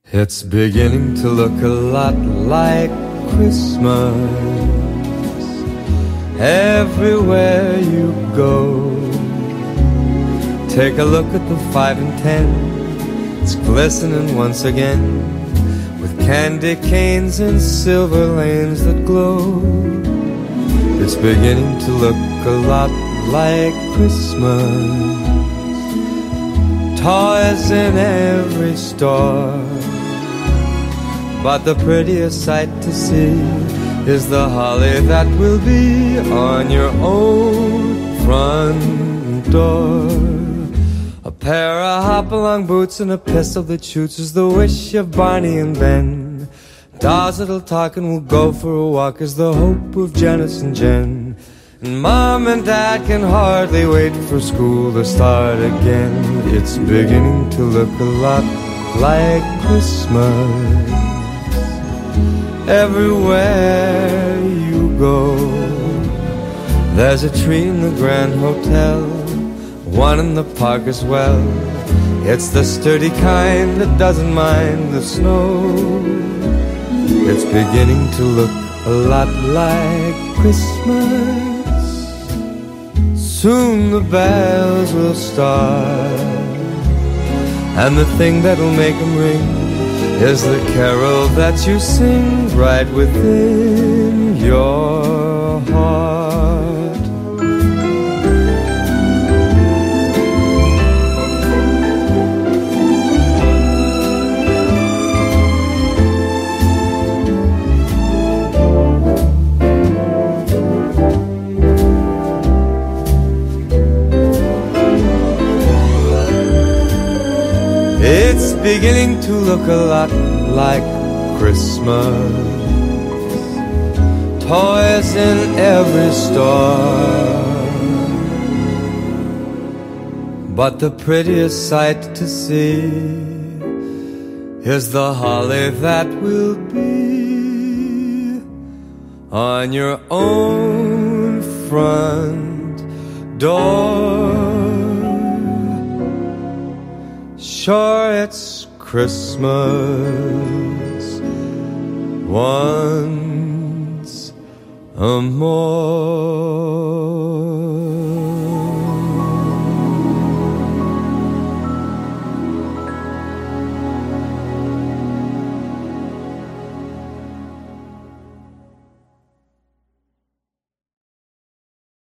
It's beginning to look a lot like Christmas everywhere you go. Take a look at the 5 and 10. It's glistening once again with candy canes and silver lanes that glow. It's beginning to look a lot like Christmas. Toys in every store, but the prettiest sight to see is the holly that will be on your own front door. A pair of hop-along boots and a pistol that shoots is the wish of Barney and Ben. Dolls that'll talk and will go for a walk is the hope of Janice and Jen. And Mom and Dad can hardly wait for school to start again. It's beginning to look a lot like Christmas everywhere you go. There's a tree in the Grand Hotel, one in the park as well. It's the sturdy kind that doesn't mind the snow. It's beginning to look a lot like Christmas. Soon the bells will start, and the thing that'll make them ring is the carol that you sing right within your heart. It's beginning to look a lot like Christmas. Toys in every store, but the prettiest sight to see is the holly that will be on your own front door. Sure, it's Christmas once more.